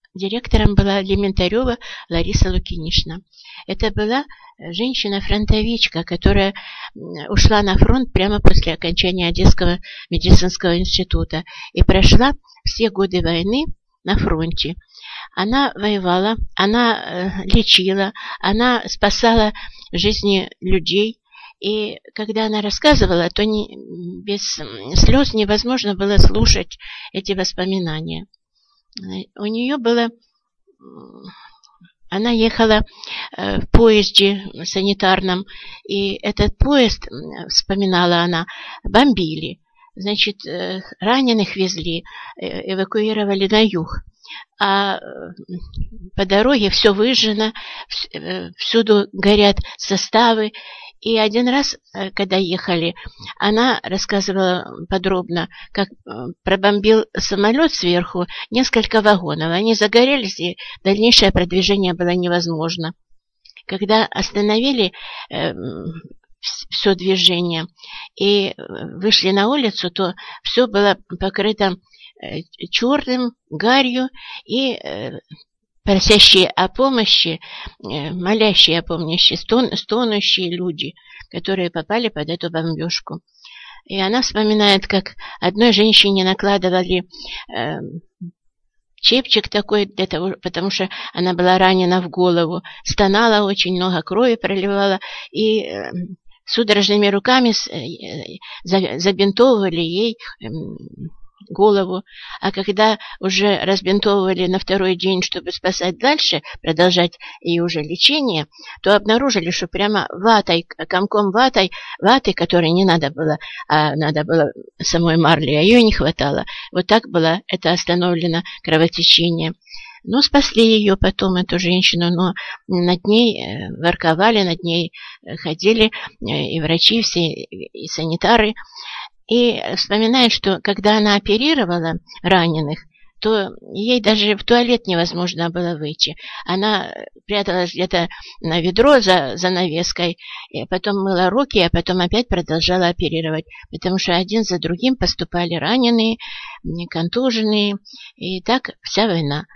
директором была Лементарева Лариса Лукинишна. Это была женщина-фронтовичка, которая ушла на фронт прямо после окончания Одесского медицинского института и прошла все годы войны на фронте. Она воевала, она лечила, она спасала жизни людей. И когда она рассказывала, то без слез невозможно было слушать эти воспоминания. У нее было... Она ехала в поезде санитарном, и этот поезд, вспоминала она, бомбили. Значит, раненых везли, эвакуировали на юг. А по дороге все выжжено, всюду горят составы. И один раз, когда ехали, она рассказывала подробно, как пробомбил самолет сверху несколько вагонов. Они загорелись, и дальнейшее продвижение было невозможно. Когда остановили все движение и вышли на улицу, то все было покрыто черным, гарью, и просящие о помощи, молящие о помощи, стонущие люди, которые попали под эту бомбежку. И она вспоминает, как одной женщине накладывали чепчик такой, для того, потому что она была ранена в голову, стонала очень, много крови проливала, и судорожными руками забинтовывали ей голову. А когда уже разбинтовывали на второй день, чтобы спасать дальше, продолжать ее уже лечение, то обнаружили, что прямо ватой, комком ваты, которой не надо было, а надо было самой марли, а ее не хватало. Вот так было это остановлено кровотечение. Ну, спасли ее потом, эту женщину, но над ней ворковали, над ней ходили и врачи все, и санитары. И вспоминает, что когда она оперировала раненых, то ей даже в туалет невозможно было выйти. Она пряталась где-то на ведро за занавеской, и потом мыла руки, а потом опять продолжала оперировать, потому что один за другим поступали раненые, контуженные, и так вся война.